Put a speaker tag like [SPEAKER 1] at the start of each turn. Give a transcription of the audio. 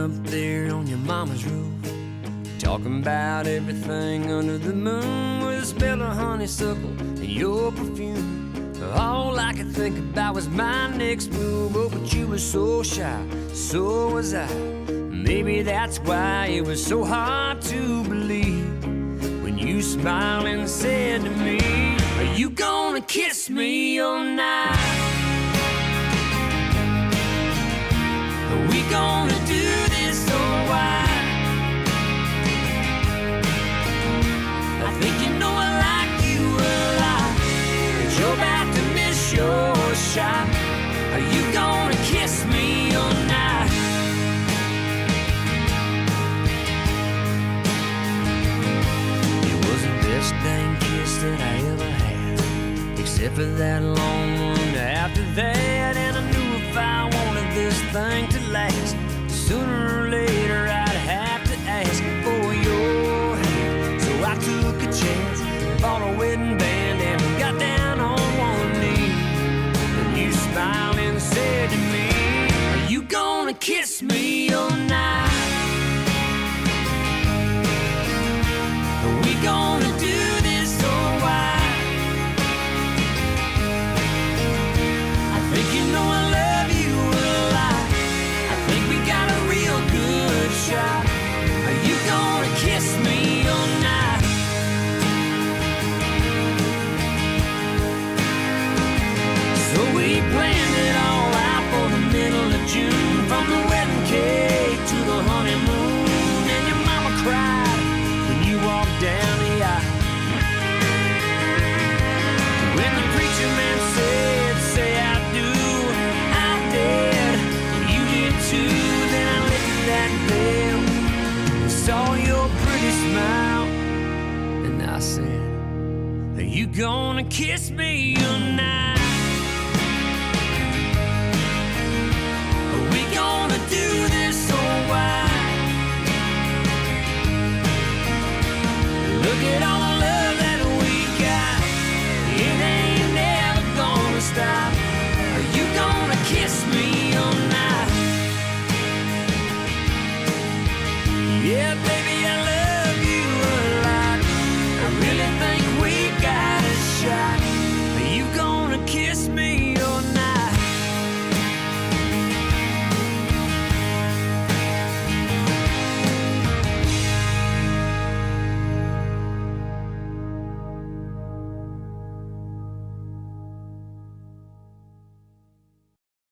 [SPEAKER 1] up there on your mama's roof, talking about everything under the moon, with a smell of honeysuckle and your perfume. All I could think about was my next move. Oh, but you were so shy, so was I. Maybe that's why it was so hard to believe when you smiled and said to me, "Are you gonna kiss me all night? Are we gonna do this or why? I think you know I like you a lot, but you're about to miss your shot. Are you gonna kiss me all night?" It was the best dang kiss that I ever had, except for that long one after that. And I knew if I wanted this thing to last, sooner or later I'd have to ask for your hand. So I took a chance, bought a wedding band, and got down on one knee. And you smiled and said to me, "Are you gonna kiss me all night? Are we gonna do this or why? I think you know I love you a lot. I think we got a real good shot. Are you gonna kiss me all night?" So we planned it all out for the middle of June, from the wedding cake to the honeymoon. And your mama cried when you walked down the aisle. When the preacher man said, "Say I do," I did, you did too. Then I lifted that veil and saw your pretty smile, and I said, "Are you gonna kiss me all night?"